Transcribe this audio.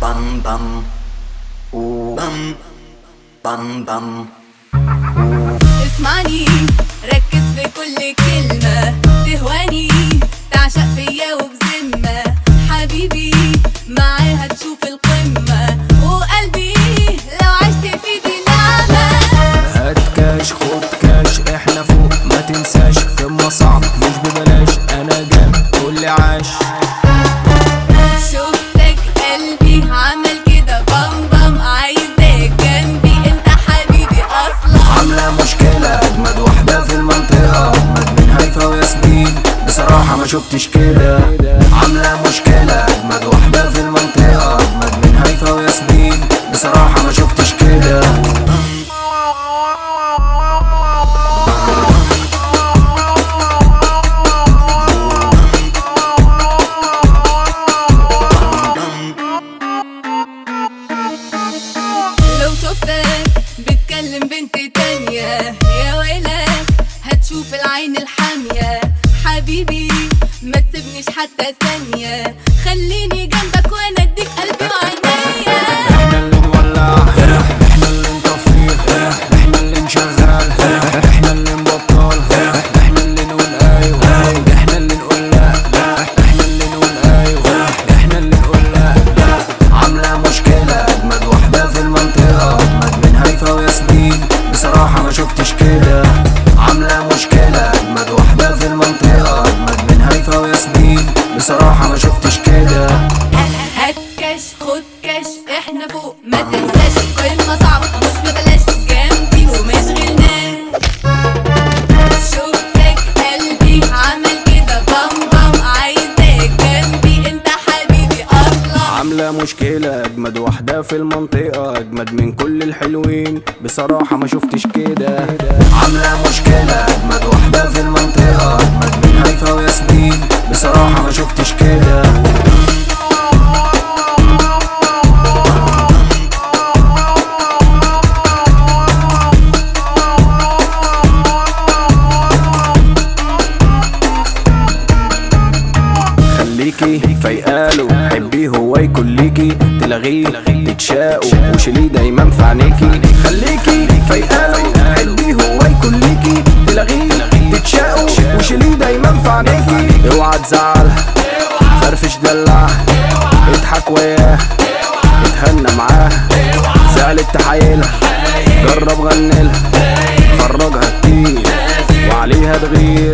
bam bam, bam bam bam. اسمعني ركز في كل كلمة، تهواني تعشق فيا وبذمة، حبيبي معاها تشوف القمة، وقلبي لو عشت في دي نعمة. هات كاش خد كاش احنا فوق ما تنساش، قمة صعب مش ببلاش، انا جامد كل عاش. شفتك قلبي عمل كده بام بام، عايزاك جنبي انت حبيبي اصلا. عاملة مشكلة اجمد واحدة في المنطقة، اجمد من هيفا وياسمين، بصراحة ما شفتش كده. عاملة مشكلة اجمد واحدة في المنطقة، اجمد من هيفا وياسمين، بصراحة ما شفتش كده. لو شفتك بتكلم بنت تانية يا ويلك هتشوف العين الحامية، حبيبي ما تسيبنيش حتى ثانية، خليني جنبك وانا اديك قلبي وعينيا. احنا اللي نولع، احنا اللي نطفيه، احنا اللي نشغل، احنا اللي نبطل، احنا اللي نقول ايوه، احنا اللي نقول لا، احنا اللي نقول ايوه، احنا اللي نقول لا. عاملة مشكلة اجمد واحدة في المنطقة، اجمد من هيفا وياسمين، بصراحة ما شفتش كده. عاملة مشكلة اجمد واحدة في المنطقة، اجمد من هيفا وياسمين، بصراحة ما شفتش كده. هات كاش خد كاش احنا فوق ما تنساش، قمة صعبة مش ببلاش، جنبي ومش غلناش. شفتك قلبي عمل كده بام بام، عايزاك جنبي انت حبيبي اصلا. عاملة مشكلة اجمد واحدة في المنطقة، اجمد من كل الحلوين، بصراحة ما شفتش كده. عاملة مشكلة اجمد واحدة في المنطقة، اجمد من هيفا وياسمين، بصراحة ما شفتش كده. خليكي فايقاله حبيه هو يكون ليكي، تلغيه تتشاقوا وشيليه دايما في عينيكي. خليكي فايقاله حبيه هو يكون ليكي، تلغيه تتشاقوا وشيليه دايما في عينيكي. اوعى تزعل فرفش دلع، اضحك وياه اتهنى معاه، زعلت تحايلها جرب غنلها، خرجها كتير وعليها تغير.